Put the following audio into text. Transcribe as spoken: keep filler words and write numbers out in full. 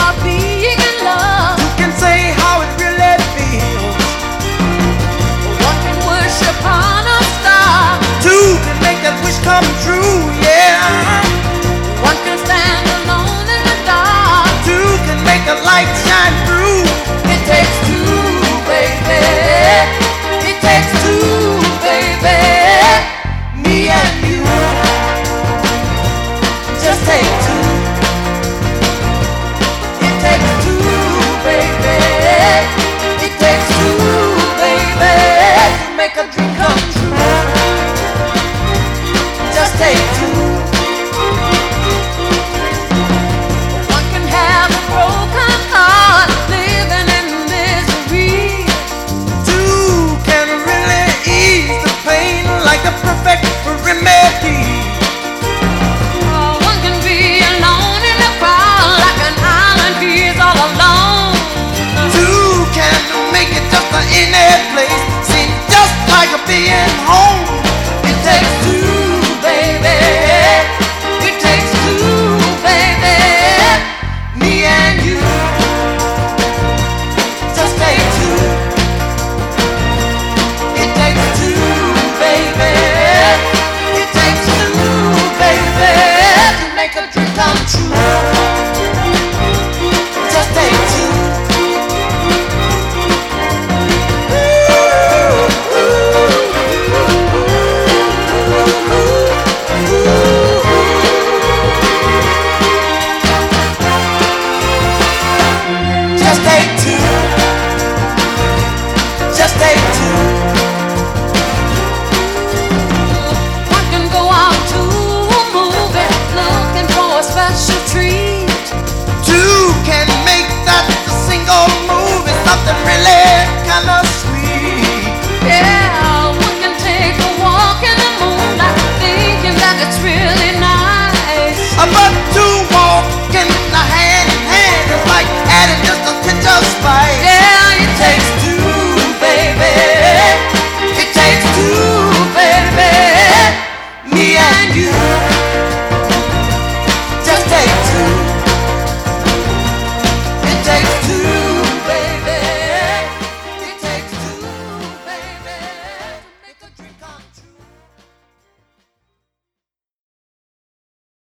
of being in love. Who can say how it really feels? One can worship on a star. Two can make that wish come true, yeah. One can stand alone in the dark. Two can make the light shine through. It takes two, baby. It takes two, baby. Me and you. Just take two. It takes two, baby. It takes two, baby, to make a dream come true. Just take two. One can have a broken heart, living in misery. Two can really ease the pain like the perfect remedy. Oh, one can be alone in the crowd, like an island he's all alone. Two can make it just a any place, seem just like a being home.